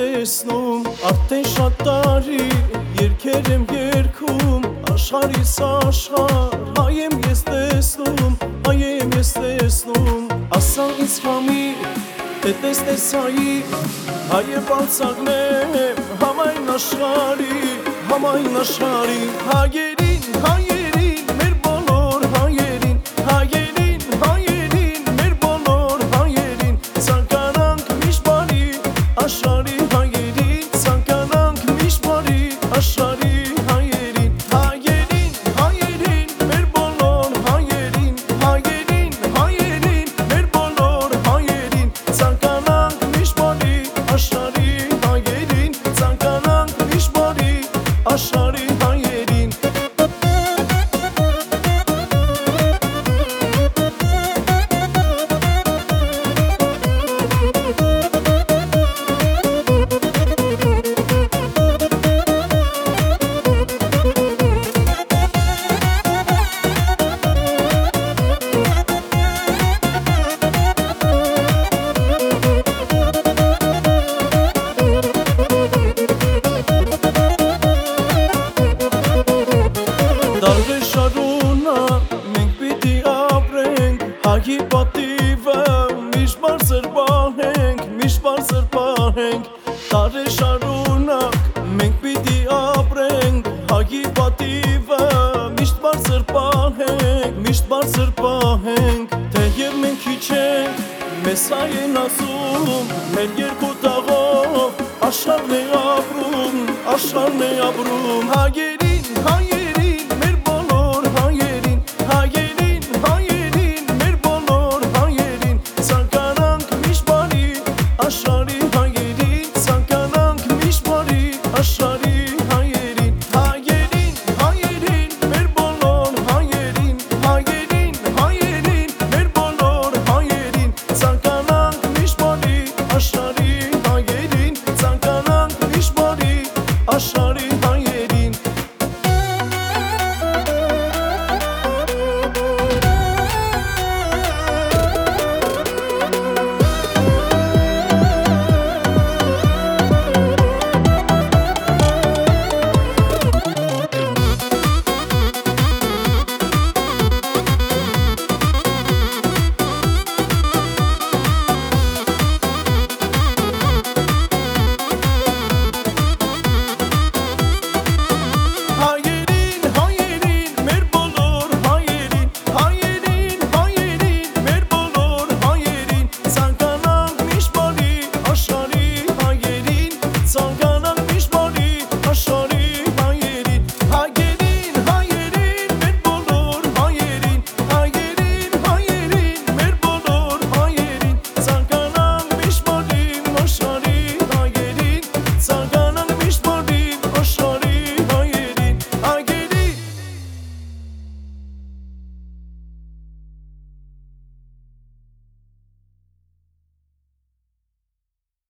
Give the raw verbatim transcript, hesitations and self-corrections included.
տեսնում արդեն շատ տարի երկեր եմ երգում աշխարհիս աշխարհ հայ եմ ես տեսնում հայ եմ ես տեսնում ասա ինձ համի թե տեսնես հայի հայը բացակնեմ համայն աշխարհի համայն աշխարհի հայերին հայերին մեր բոլոր հայերին հայերին հայերին մեր բոլոր հայերին ցանկանանք միշտ բարի աշխարհի հայերին ցանկանանք միշտ բարի աշխարհի հայերին հայերին հայերին մեր բոլոր հայերին հայերին հայերին մեր բոլոր հայերին ցանկանանք միշտ բարի աշխարհի հայերին ցանկանանք միշտ բարի աշխարհի հայերին Դարվեր շարունակ մենք պիտի ապրենք Հայի պատիվը միշտ բարձր պահենք Միշտ բարձր պահենք Դարվեր շարունակ մենք պիտի ապրենք Հայի պատիվը միշտ բարձր պահենք Միշտ բարձր պահենք Թեև մենք քիչ ենք մեզ հայ են ասում Մեր երկու տաղով աշխարհն է ապրում Աշխարհն է ապրում Հայերին հայերին մեր բոլոր հայերին հայերին հայերին մեր բոլոր հայերին ցանկանանք միշտ բարի աշխարհի հայերին ցանկանանք միշտ բարի աշխարհի հայերին հայերին հայերին մեր բոլոր հայերին հայերին հայերին մեր բոլոր հայերին ցանկանանք միշտ բարի աշխարհի հայերին ցանկանանք միշտ բարի աշխարհի հայերին